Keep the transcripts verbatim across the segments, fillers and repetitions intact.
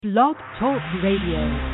Blog Talk Radio.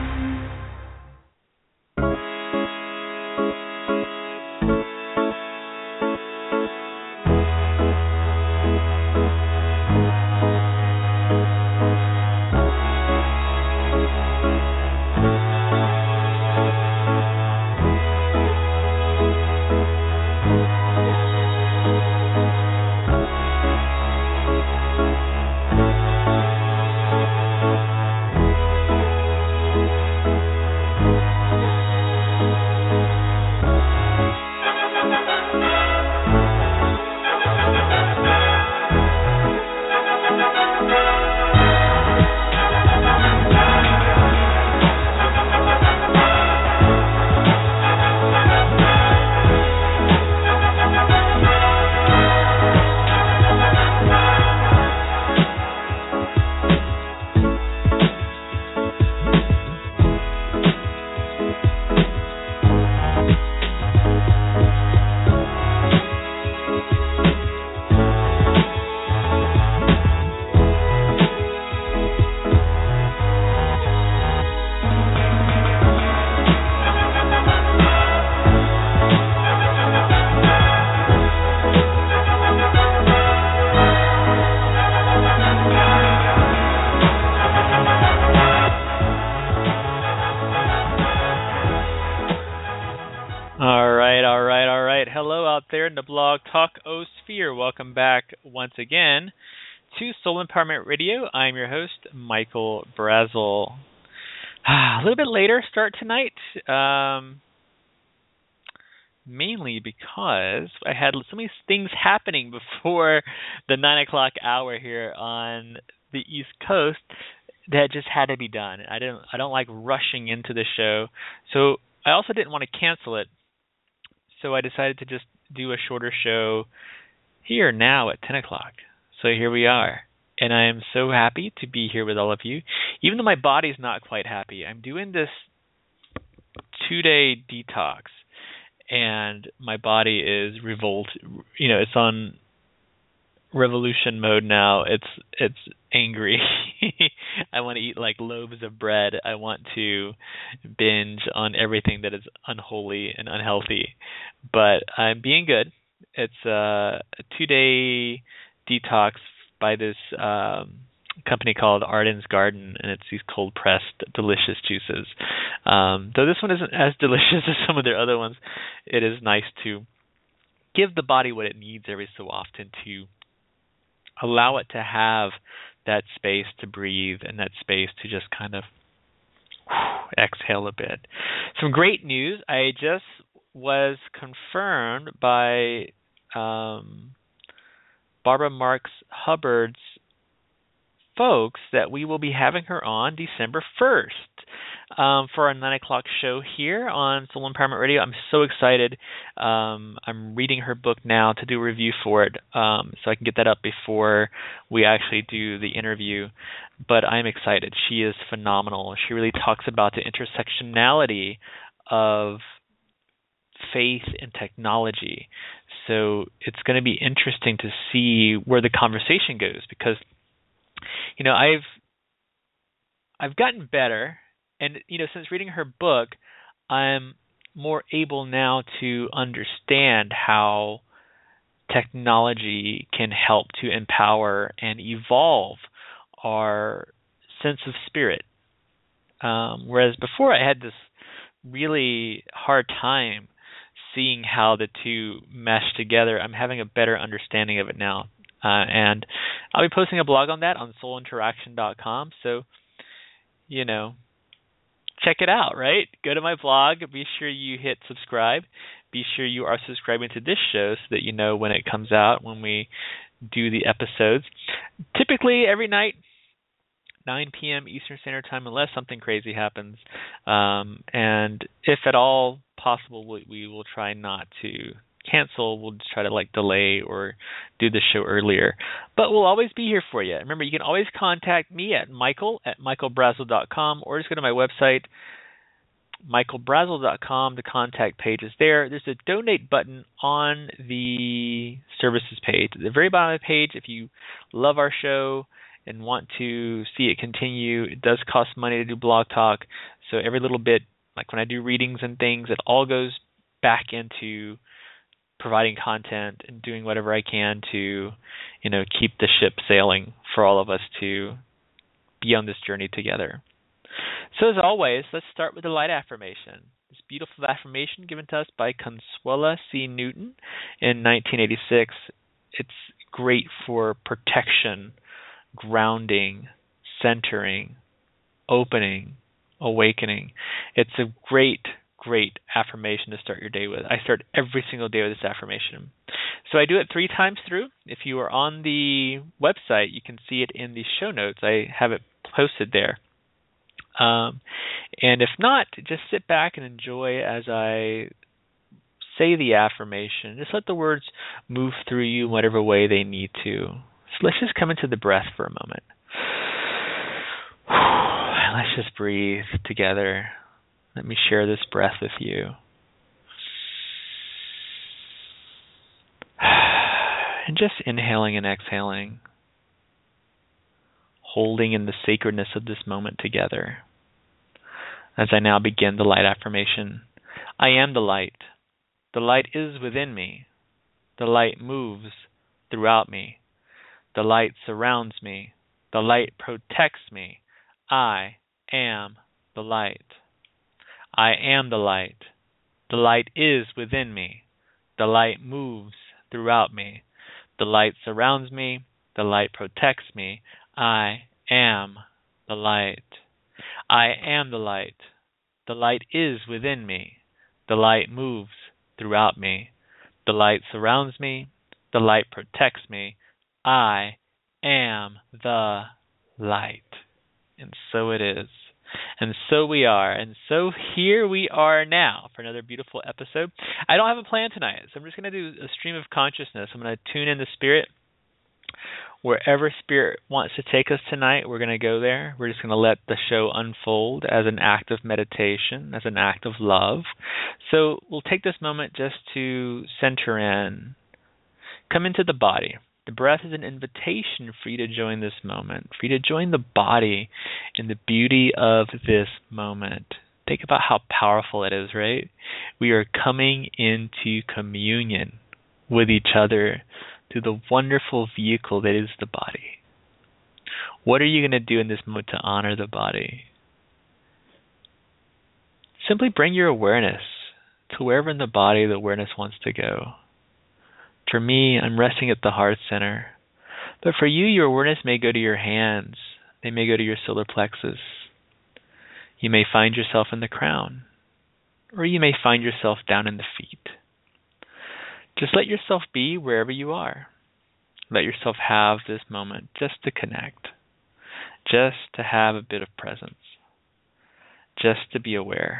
There in the Blog Talk Osphere. Welcome back once again to Soul Empowerment Radio. I'm your host, Michael Brazel. A little bit later start tonight, um, mainly because I had so many things happening before the nine o'clock hour here on the East Coast that just had to be done. I didn't. I don't like rushing into the show, so I also didn't want to cancel it. So I decided to just do a shorter show here now at ten o'clock. So here we are. And I am so happy to be here with all of you. Even though my body's not quite happy, I'm doing this two-day detox. And my body is revolt. You know, it's on revolution mode now. It's it's angry. I want to eat like loaves of bread. I want to binge on everything that is unholy and unhealthy. But I'm being good. It's a two-day detox by this um, company called Arden's Garden, and it's these cold-pressed, delicious juices. Um, though this one isn't as delicious as some of their other ones, it is nice to give the body what it needs every so often to allow it to have that space to breathe and that space to just kind of whew, exhale a bit. Some great news. I just was confirmed by um, Barbara Marx Hubbard's folks that we will be having her on December first um, for our nine o'clock show here on Soul Empowerment Radio. I'm so excited. Um, I'm reading her book now to do a review for it, um, so I can get that up before we actually do the interview. But I'm excited. She is phenomenal. She really talks about the intersectionality of faith and technology. So it's going to be interesting to see where the conversation goes, because you know I've I've gotten better, and you know since reading her book, I'm more able now to understand how technology can help to empower and evolve our sense of spirit. Um, whereas before I had this really hard time seeing how the two mesh together. I'm having a better understanding of it now. Uh, and I'll be posting a blog on that on soul interaction dot com. So, you know, check it out, right? Go to my blog. Be sure you hit subscribe. Be sure you are subscribing to this show so that you know when it comes out, when we do the episodes. Typically every night, nine p.m. Eastern Standard Time, unless something crazy happens. Um, and if at all possible, we, we will try not to cancel. We'll just try to like delay or do the show earlier. But we'll always be here for you. Remember, you can always contact me at michael at michael brazel dot com, or just go to my website, michael brazel dot com. The contact page is there. There's a donate button on the services page. At the very bottom of the page, if you love our show and want to see it continue. It does cost money to do Blog Talk, so every little bit, like when I do readings and things, it all goes back into providing content and doing whatever I can to, you know, keep the ship sailing for all of us to be on this journey together. So as always, let's start with the light affirmation. This beautiful affirmation given to us by Consuela C. Newton in nineteen eighty-six. It's great for protection, grounding, centering, opening, awakening. It's a great, great affirmation to start your day with. I start every single day with this affirmation. So I do it three times through. If you are on the website, you can see it in the show notes. I have it posted there. Um, and if not, just sit back and enjoy as I say the affirmation. Just let the words move through you in whatever way they need to. So let's just come into the breath for a moment. Let's just breathe together. Let me share this breath with you. And just inhaling and exhaling, holding in the sacredness of this moment together. As I now begin the light affirmation, I am the light. The light is within me. The light moves throughout me. The light surrounds me. The light protects me. I am the light. I am the light. The light is within me. The light moves throughout me. The light surrounds me. The light protects me. I am the light. I am the light. The light is within me. The light moves throughout me. The light surrounds me. The light protects me. I am the light. And so it is. And so we are. And so here we are now for another beautiful episode. I don't have a plan tonight, so I'm just going to do a stream of consciousness. I'm going to tune in the spirit. Wherever Spirit wants to take us tonight, we're going to go there. We're just going to let the show unfold as an act of meditation, as an act of love. So we'll take this moment just to center in, come into the body. The breath is an invitation for you to join this moment, for you to join the body in the beauty of this moment. Think about how powerful it is, right? We are coming into communion with each other through the wonderful vehicle that is the body. What are you going to do in this moment to honor the body? Simply bring your awareness to wherever in the body the awareness wants to go. For me, I'm resting at the heart center. But for you, your awareness may go to your hands. They may go to your solar plexus. You may find yourself in the crown. Or you may find yourself down in the feet. Just let yourself be wherever you are. Let yourself have this moment just to connect, just to have a bit of presence, just to be aware.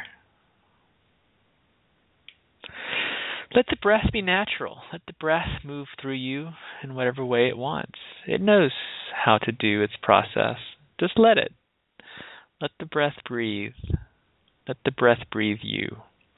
Let the breath be natural. Let the breath move through you in whatever way it wants. It knows how to do its process. Just let it. Let the breath breathe. Let the breath breathe you.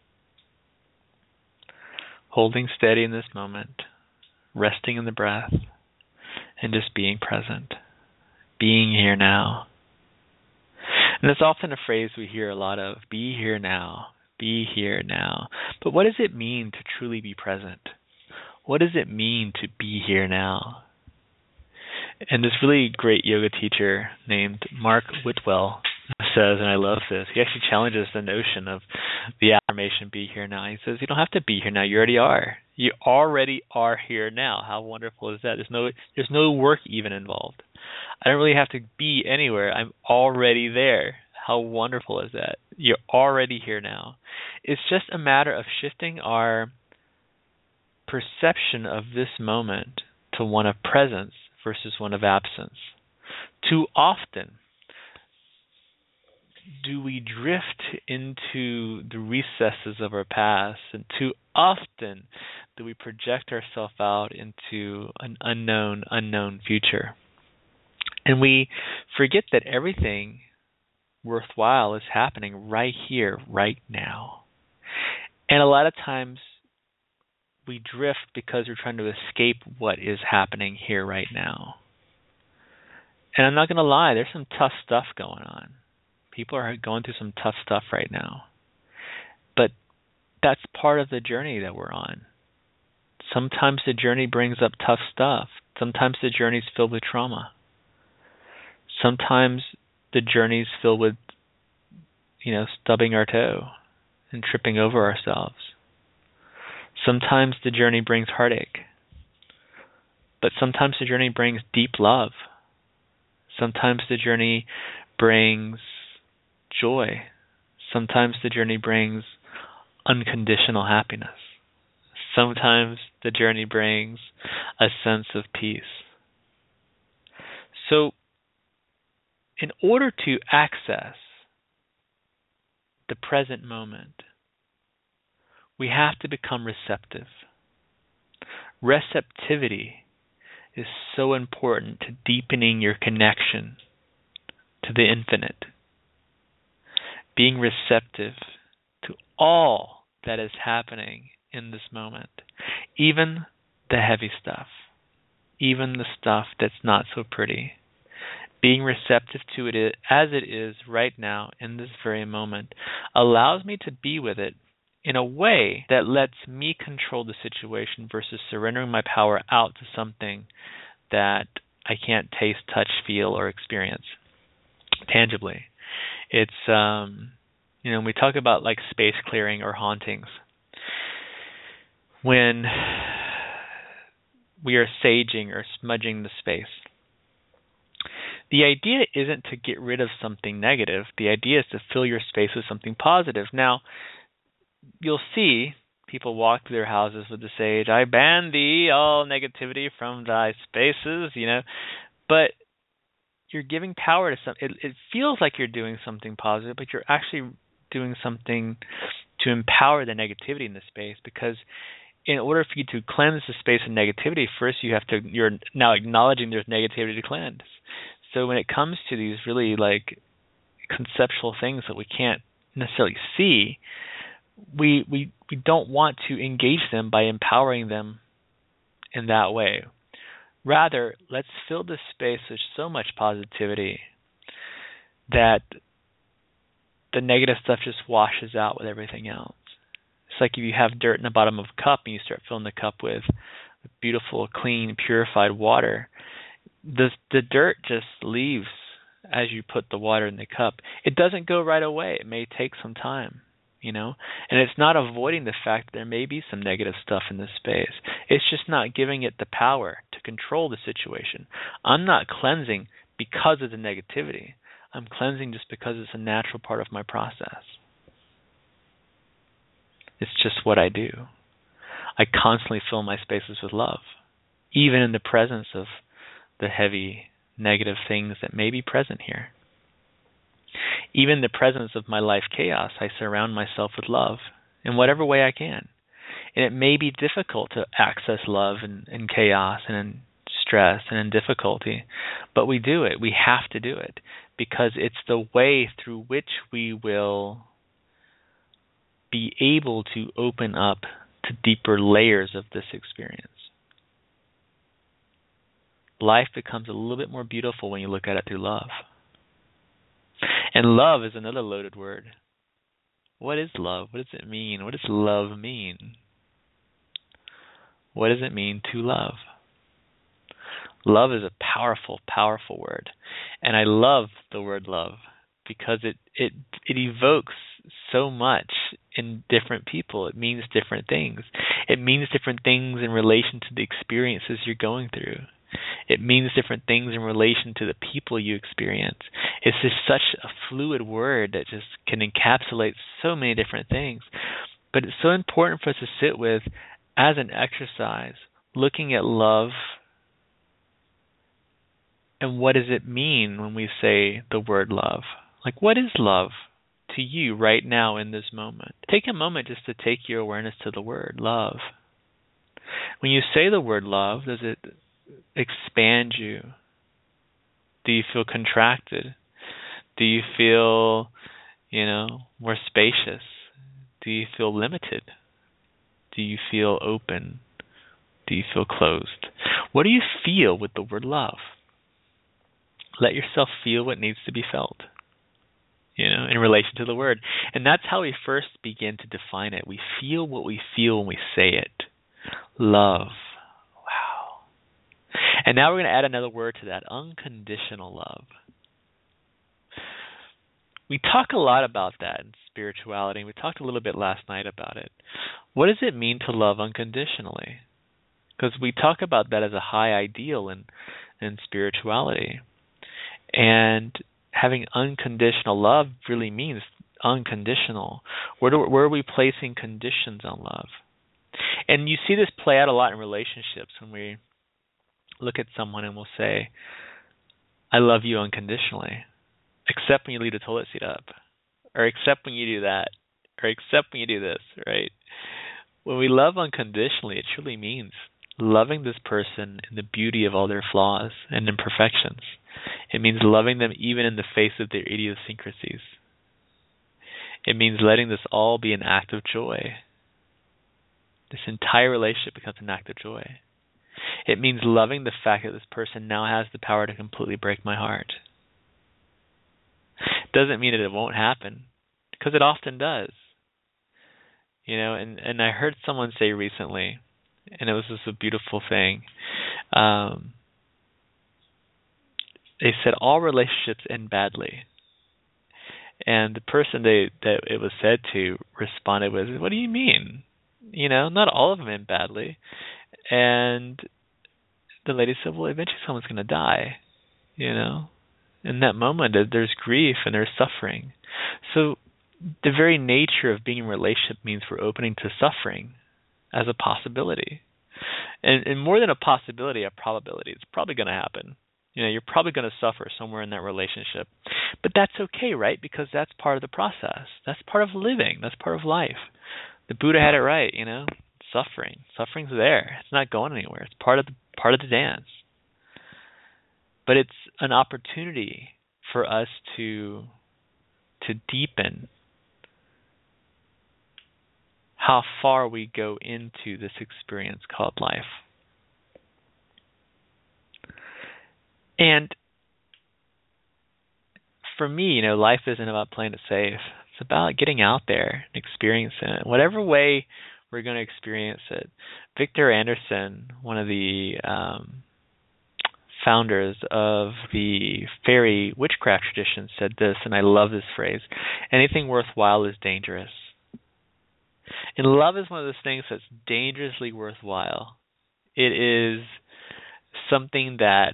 Holding steady in this moment, resting in the breath, and just being present, being here now. And it's often a phrase we hear a lot of, be here now, be here now. But what does it mean to truly be present? What does it mean to be here now? And this really great yoga teacher named Mark Whitwell says, and I love this, he actually challenges the notion of the affirmation, be here now. He says, you don't have to be here now, you already are. You already are here now. How wonderful is that? There's no there's no work even involved. I don't really have to be anywhere. I'm already there. How wonderful is that? You're already here now. It's just a matter of shifting our perception of this moment to one of presence versus one of absence. Too often do we drift into the recesses of our past, and too often do we project ourselves out into an unknown, unknown future. And we forget that everything worthwhile is happening right here, right now. And a lot of times we drift because we're trying to escape what is happening here right now. And I'm not going to lie, there's some tough stuff going on. People are going through some tough stuff right now. But that's part of the journey that we're on. Sometimes the journey brings up tough stuff. Sometimes the journey's filled with trauma. Sometimes the journey's filled with, you know, stubbing our toe and tripping over ourselves. Sometimes the journey brings heartache. But sometimes the journey brings deep love. Sometimes the journey brings joy. Sometimes the journey brings unconditional happiness. Sometimes the journey brings a sense of peace. So, in order to access the present moment, we have to become receptive. Receptivity is so important to deepening your connection to the infinite. Being receptive to all that is happening in this moment, even the heavy stuff, even the stuff that's not so pretty. Being receptive to it as it is right now in this very moment allows me to be with it in a way that lets me control the situation versus surrendering my power out to something that I can't taste, touch, feel, or experience tangibly. It's, um, you know, when we talk about like space clearing or hauntings, when we are saging or smudging the space, the idea isn't to get rid of something negative. The idea is to fill your space with something positive. Now, you'll see people walk through their houses with the sage, I ban thee all negativity from thy spaces, you know, but you're giving power to something. It, it feels like you're doing something positive, but you're actually doing something to empower the negativity in the space, because in order for you to cleanse the space of negativity, first you have to, you're now acknowledging there's negativity to cleanse. So when it comes to these really like conceptual things that we can't necessarily see, we we we don't want to engage them by empowering them in that way. Rather, let's fill this space with so much positivity that the negative stuff just washes out with everything else. It's like if you have dirt in the bottom of a cup and you start filling the cup with beautiful, clean, purified water, the the dirt just leaves as you put the water in the cup. It doesn't go right away. It may take some time, you know? And it's not avoiding the fact that there may be some negative stuff in this space. It's just not giving it the power to control the situation. I'm not cleansing because of the negativity. I'm cleansing just because it's a natural part of my process. It's just what I do. I constantly fill my spaces with love, even in the presence of the heavy, negative things that may be present here. Even in the presence of my life chaos, I surround myself with love in whatever way I can. And it may be difficult to access love in, in chaos and in stress and in difficulty, but we do it. We have to do it because it's the way through which we will be able to open up to deeper layers of this experience. Life becomes a little bit more beautiful when you look at it through love. And love is another loaded word. What is love? What does it mean? What does love mean? What does it mean to love? Love is a powerful, powerful word. And I love the word love because it, it, it evokes so much in different people. It means different things. It means different things in relation to the experiences you're going through. It means different things in relation to the people you experience. It's just such a fluid word that just can encapsulate so many different things. But it's so important for us to sit with as an exercise, looking at love and what does it mean when we say the word love? Like, what is love to you right now in this moment? Take a moment just to take your awareness to the word love. When you say the word love, does it expand you? Do you feel contracted? Do you feel, you know, more spacious? Do you feel limited? Do you feel open? Do you feel closed? What do you feel with the word love? let yourself feel what needs to be felt, you know, in relation to the word. And that's how we first begin to define it. We feel what we feel when we say it. Love. Wow. And now we're going to add another word to that, unconditional love. We talk a lot about that in spirituality. We talked a little bit last night about it. What does it mean to love unconditionally? Because we talk about that as a high ideal in, in spirituality. And having unconditional love really means unconditional. Where, do, where are we placing conditions on love? And you see this play out a lot in relationships when we look at someone and we'll say, I love you unconditionally, except when you leave the toilet seat up, or except when you do that, or except when you do this, right? When we love unconditionally, it truly means loving this person in the beauty of all their flaws and imperfections. It means loving them even in the face of their idiosyncrasies. It means letting this all be an act of joy. This entire relationship becomes an act of joy. It means loving the fact that this person now has the power to completely break my heart. Doesn't mean that it won't happen, because it often does. You know, and, and I heard someone say recently, and it was just a beautiful thing. Um, they said all relationships end badly. And the person they that it was said to responded with, what do you mean? You know, not all of them end badly. And the lady said, well, eventually someone's going to die, you know. In that moment, there's grief and there's suffering. So the very nature of being in a relationship means we're opening to suffering as a possibility. And, and more than a possibility, a probability. It's probably going to happen. You know, you're probably going to suffer somewhere in that relationship. But that's okay, right? Because that's part of the process. That's part of living. That's part of life. The Buddha had it right, you know. Suffering. Suffering's there. It's not going anywhere. It's part of the, part of the dance. But it's an opportunity for us to to deepen how far we go into this experience called life. And for me, you know, life isn't about playing it safe. It's about getting out there and experiencing it. Whatever way we're going to experience it. Victor Anderson, one of the um, founders of the fairy witchcraft tradition, said this, and I love this phrase: anything worthwhile is dangerous. And love is one of those things that's dangerously worthwhile. It is something that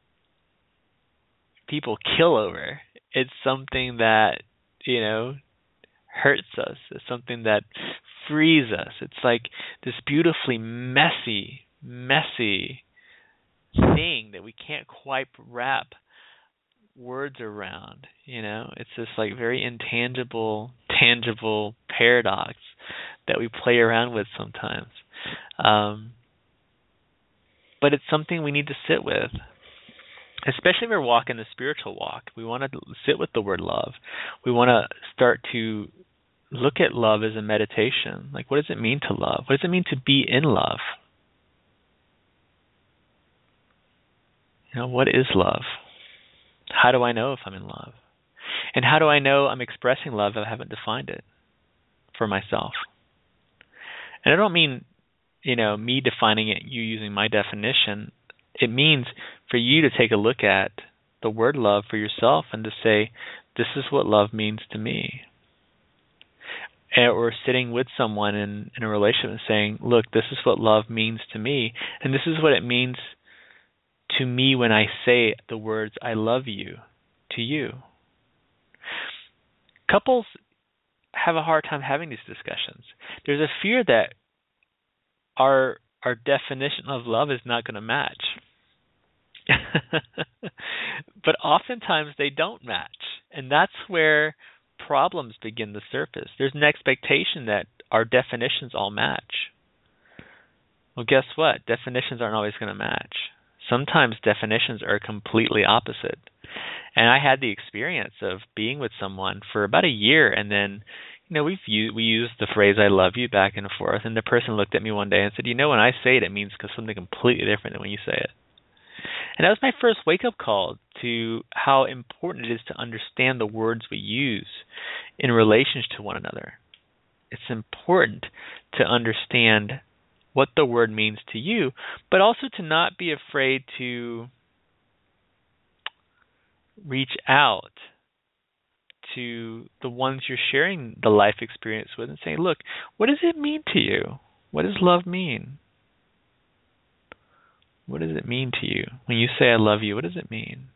people kill over. It's something that, you know, hurts us. It's something that frees us. It's like this beautifully messy, messy thing that we can't quite wrap words around. You know, it's this like very intangible, tangible paradox that we play around with sometimes. Um, but it's something we need to sit with. Especially if we're walking the spiritual walk, we want to sit with the word love. We want to start to look at love as a meditation. Like, what does it mean to love? What does it mean to be in love? You know, what is love? How do I know if I'm in love? And how do I know I'm expressing love if I haven't defined it for myself? And I don't mean, you know, me defining it, you using my definition. It means for you to take a look at the word love for yourself and to say, this is what love means to me. Or sitting with someone in, in a relationship and saying, look, this is what love means to me, and this is what it means to me when I say the words, I love you, to you. Couples have a hard time having these discussions. There's a fear that our our definition of love is not going to match. But oftentimes they don't match. And that's where problems begin to surface. There's an expectation that our definitions all match. Well, guess what? Definitions aren't always going to match. Sometimes definitions are completely opposite. And I had the experience of being with someone for about a year, and then, you know, we've used, we used the phrase "I love you" back and forth, and the person looked at me one day and said, you know, when I say it, it means something completely different than when you say it. And that was my first wake-up call to how important it is to understand the words we use in relation to one another. It's important to understand what the word means to you, but also to not be afraid to reach out to the ones you're sharing the life experience with and saying, look, what does it mean to you? What does love mean? What does it mean to you? When you say I love you, what does it mean?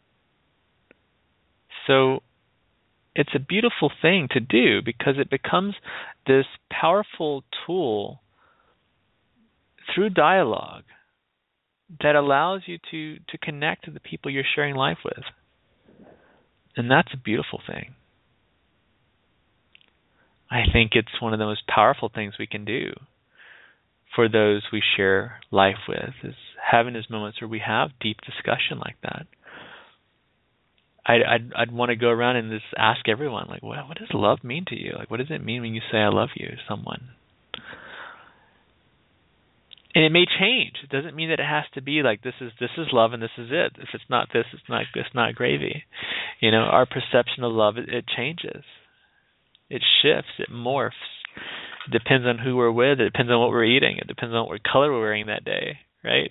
So it's a beautiful thing to do because it becomes this powerful tool through dialogue that allows you to, to connect to the people you're sharing life with. And that's a beautiful thing. I think it's one of the most powerful things we can do for those we share life with, is having those moments where we have deep discussion like that. I'd, I'd, I'd want to go around and just ask everyone, like, well, what does love mean to you? Like, what does it mean when you say I love you to someone? And it may change. It doesn't mean that it has to be like this is this is love and this is it. If it's not this, it's not it's not gravy. You know, our perception of love, it, it changes. It shifts. It morphs. It depends on who we're with. It depends on what we're eating. It depends on what color we're wearing that day, right?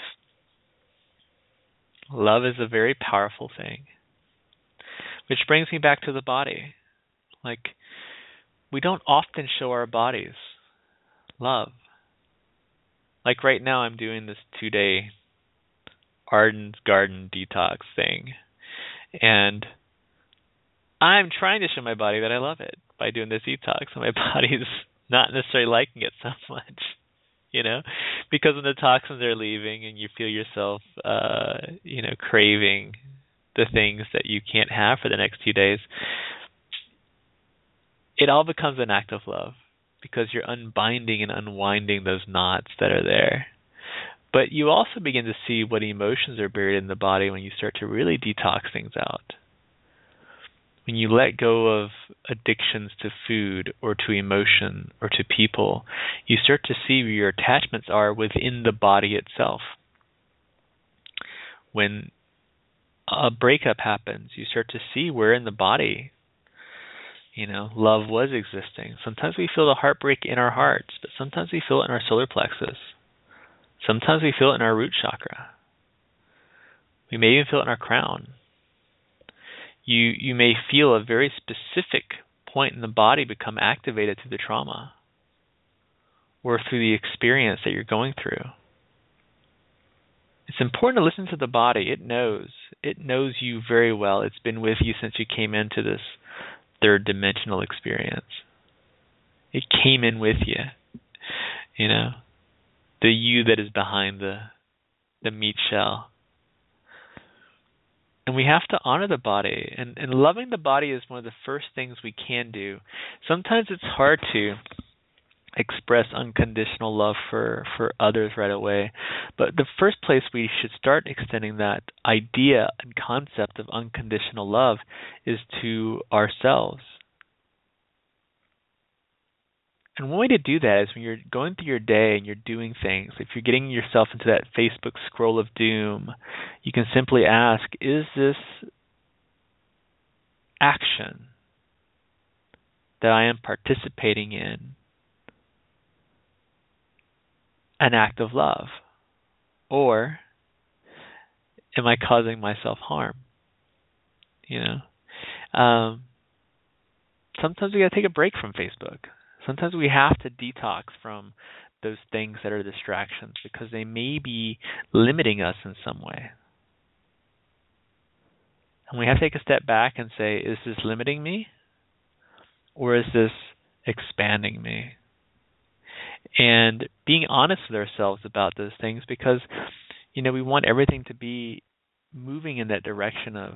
Love is a very powerful thing. Which brings me back to the body. Like, we don't often show our bodies love. Like right now I'm doing this two-day Arden's Garden detox thing. And I'm trying to show my body that I love it by doing this detox. And my body's not necessarily liking it so much, you know, because when the toxins are leaving and you feel yourself, uh, you know, craving the things that you can't have for the next few days, it all becomes an act of love. Because you're unbinding and unwinding those knots that are there. But you also begin to see what emotions are buried in the body when you start to really detox things out. When you let go of addictions to food or to emotion or to people, you start to see where your attachments are within the body itself. When a breakup happens, you start to see where in the body, you know, love was existing. Sometimes we feel the heartbreak in our hearts, but sometimes we feel it in our solar plexus. Sometimes we feel it in our root chakra. We may even feel it in our crown. You you may feel a very specific point in the body become activated through the trauma or through the experience that you're going through. It's important to listen to the body. It knows. It knows you very well. It's been with you since you came into this third dimensional experience. It came in with you, you know, the you that is behind the the meat shell. And we have to honor the body, and, and loving the body is one of the first things we can do. Sometimes it's hard to express unconditional love for, for others right away, but the first place we should start extending that idea and concept of unconditional love is to ourselves. And one way to do that is when you're going through your day and you're doing things, if you're getting yourself into that Facebook scroll of doom, you can simply ask, is this action that I am participating in an act of love? Or am I causing myself harm? You know? Um, sometimes we got to take a break from Facebook. Sometimes we have to detox from those things that are distractions because they may be limiting us in some way. And we have to take a step back and say, is this limiting me? Or is this expanding me? And being honest with ourselves about those things because, you know, we want everything to be moving in that direction of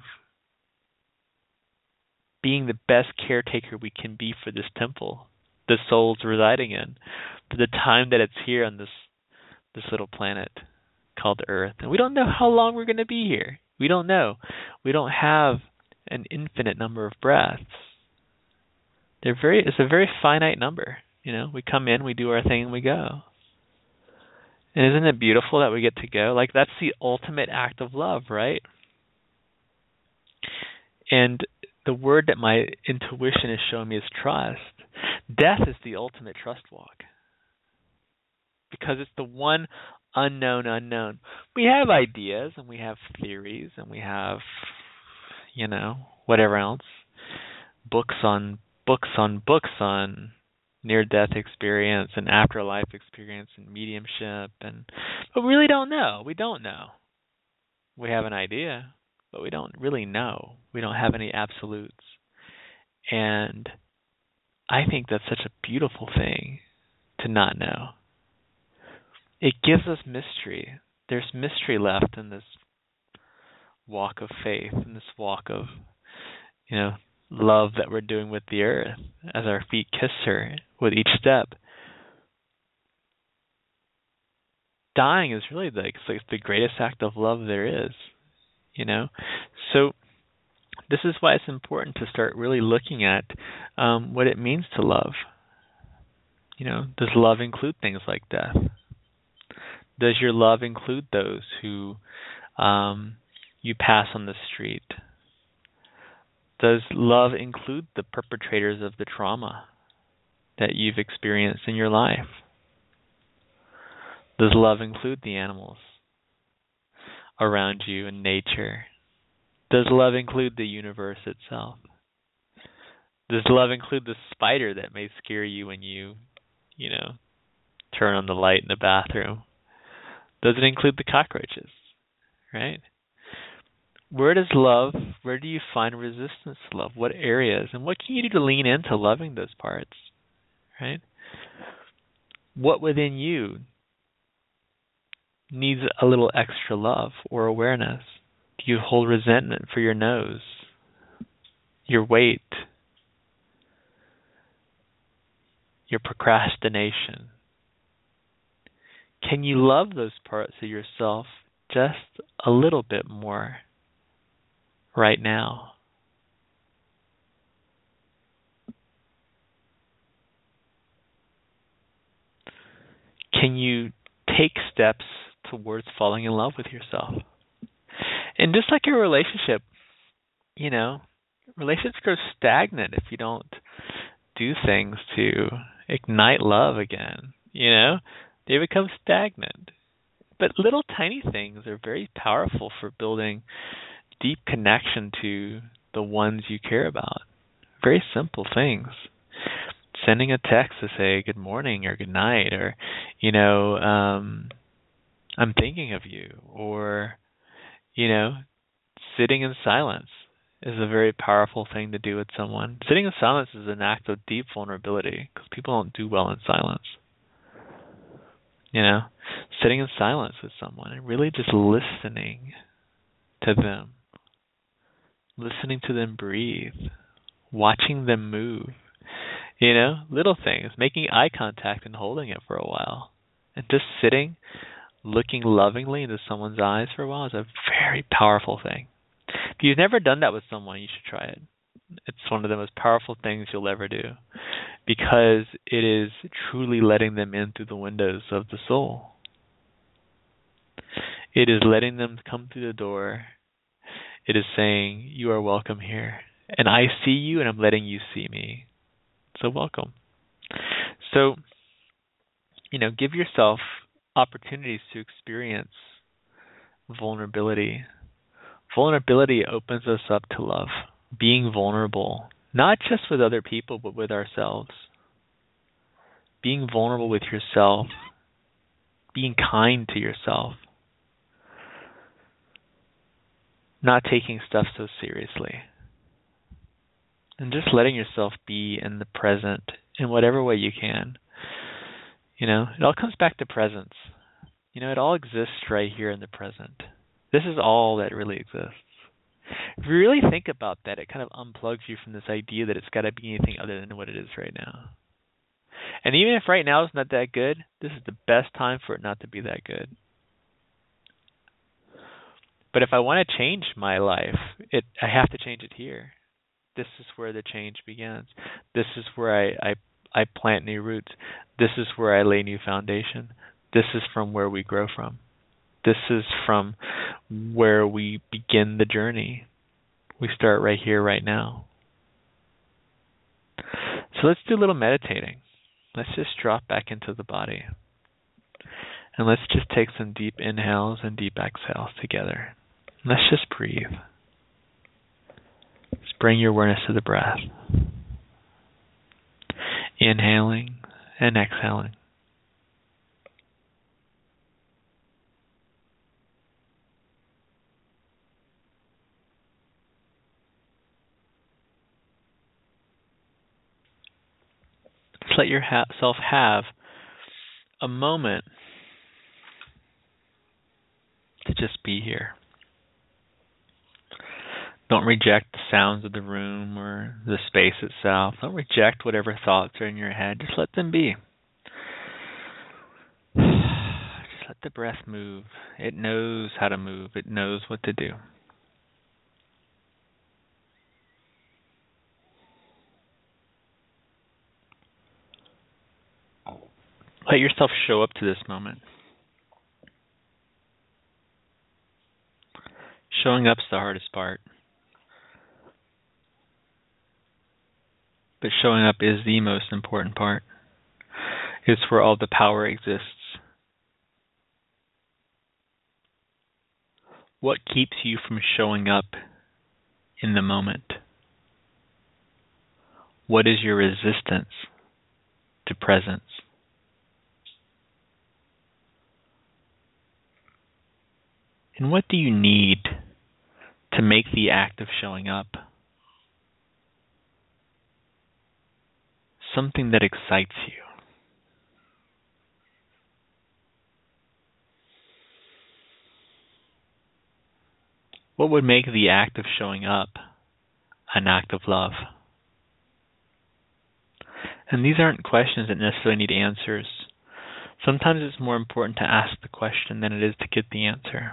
being the best caretaker we can be for this temple the soul's residing in, for the time that it's here on this this little planet called Earth. And we don't know how long we're going to be here. We don't know. We don't have an infinite number of breaths. They're very. It's a very finite number. You know, we come in, we do our thing, and we go. And isn't it beautiful that we get to go? Like, that's the ultimate act of love, right? And the word that my intuition is showing me is trust. Death is the ultimate trust walk, because it's the one unknown unknown. We have ideas and we have theories and we have, you know, whatever else. Books on books on books on near-death experience and afterlife experience and mediumship, and but we really don't know. We don't know. We have an idea, but we don't really know. We don't have any absolutes. And I think that's such a beautiful thing to not know. It gives us mystery. There's mystery left in this walk of faith, in this walk of, you know, love that we're doing with the earth as our feet kiss her with each step. Dying is really the, like the greatest act of love there is, you know. So this is why it's important to start really looking at um, what it means to love. You know, does love include things like death? Does your love include those who um, you pass on the street? Does love include the perpetrators of the trauma that you've experienced in your life? Does love include the animals around you and nature? Does love include the universe itself? Does love include the spider that may scare you when you, you know, turn on the light in the bathroom? Does it include the cockroaches, right? Where does love, where do you find resistance to love? What areas? And what can you do to lean into loving those parts, right? What within you needs a little extra love or awareness? Do you hold resentment for your nose, your weight, your procrastination? Can you love those parts of yourself just a little bit more right now? Can you take steps towards falling in love with yourself? And just like your relationship, you know, relationships grow stagnant if you don't do things to ignite love again, you know? They become stagnant. But little tiny things are very powerful for building deep connection to the ones you care about. Very simple things. Sending a text to say good morning or good night, or, you know, um, I'm thinking of you, or, you know, sitting in silence is a very powerful thing to do with someone. Sitting in silence is an act of deep vulnerability because people don't do well in silence. You know, sitting in silence with someone and really just listening to them, listening to them breathe, watching them move, you know, little things, making eye contact and holding it for a while, and just sitting, looking lovingly into someone's eyes for a while is a very powerful thing. If you've never done that with someone, you should try it. It's one of the most powerful things you'll ever do, because it is truly letting them in through the windows of the soul. It is letting them come through the door. It is saying, you are welcome here. And I see you, and I'm letting you see me. So welcome. So, you know, give yourself opportunities to experience vulnerability. Vulnerability opens us up to love. Being vulnerable, not just with other people, but with ourselves. Being vulnerable with yourself. Being kind to yourself. Not taking stuff so seriously. And just letting yourself be in the present in whatever way you can. You know, it all comes back to presence. You know, it all exists right here in the present. This is all that really exists. If you really think about that, it kind of unplugs you from this idea that it's got to be anything other than what it is right now. And even if right now is not that good, this is the best time for it not to be that good. But if I want to change my life, it I have to change it here. This is where the change begins. This is where I, I, I plant new roots. This is where I lay new foundation. This is from where we grow from. This is from where we begin the journey. We start right here, right now. So let's do a little meditating. Let's just drop back into the body. And let's just take some deep inhales and deep exhales together. Let's just breathe. Just bring your awareness to the breath. Inhaling and exhaling. Just let yourself have a moment to just be here. Don't reject the sounds of the room or the space itself. Don't reject whatever thoughts are in your head. Just let them be. Just let the breath move. It knows how to move. It knows what to do. Let yourself show up to this moment. Showing up's the hardest part. But showing up is the most important part. It's where all the power exists. What keeps you from showing up in the moment? What is your resistance to presence? And what do you need to make the act of showing up something that excites you? What would make the act of showing up an act of love? And these aren't questions that necessarily need answers. Sometimes it's more important to ask the question than it is to get the answer.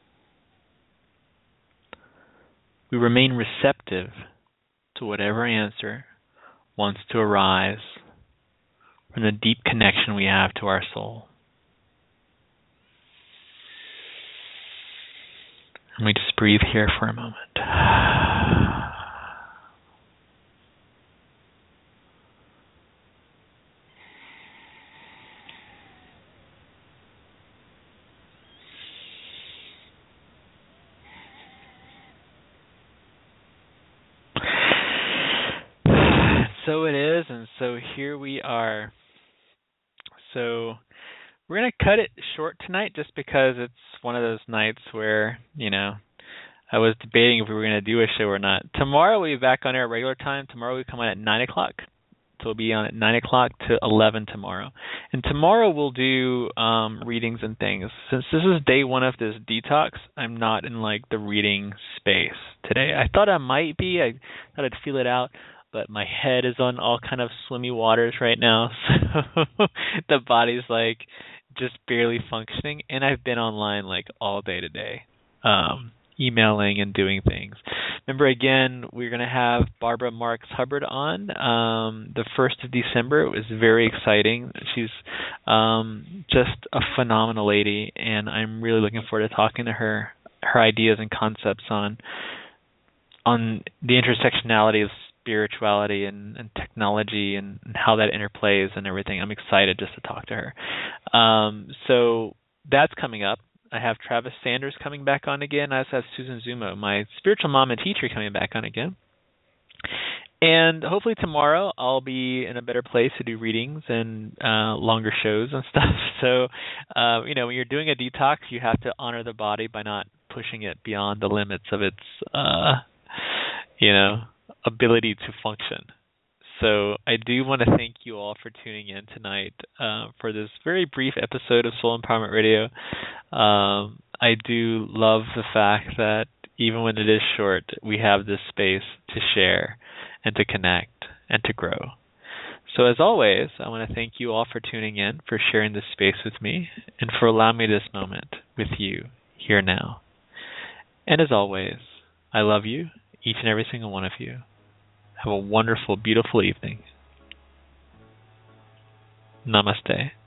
We remain receptive to whatever answer wants to arise from the deep connection we have to our soul. And we just breathe here for a moment. So it is, and so here we are. So we're going to cut it short tonight just because it's one of those nights where, you know, I was debating if we were going to do a show or not. Tomorrow we'll be back on air at regular time. Tomorrow we come on at nine o'clock. So we'll be on at nine o'clock to eleven tomorrow. And tomorrow we'll do um, readings and things. Since this is day one of this detox, I'm not in, like, the reading space today. I thought I might be. I thought I'd feel it out. But my head is on all kind of swimmy waters right now, so the body's like just barely functioning. And I've been online like all day today, um, emailing and doing things. Remember, again, we're going to have Barbara Marks Hubbard on um, the first of December. It was very exciting. She's um, just a phenomenal lady, and I'm really looking forward to talking to her, her ideas and concepts on on the intersectionality of spirituality and, and technology and, and how that interplays and everything. I'm excited just to talk to her. Um, so that's coming up. I have Travis Sanders coming back on again. I also have Susan Zumo, my spiritual mom and teacher, coming back on again. And hopefully tomorrow I'll be in a better place to do readings and uh, longer shows and stuff. So, uh, you know, when you're doing a detox, you have to honor the body by not pushing it beyond the limits of its, uh, you know, ability to function. So I do want to thank you all for tuning in tonight uh, for this very brief episode of Soul Empowerment Radio. Um, I do love the fact that even when it is short, we have this space to share and to connect and to grow. So as always, I want to thank you all for tuning in, for sharing this space with me, and for allowing me this moment with you here now. And as always, I love you, each and every single one of you. Have a wonderful, beautiful evening. Namaste.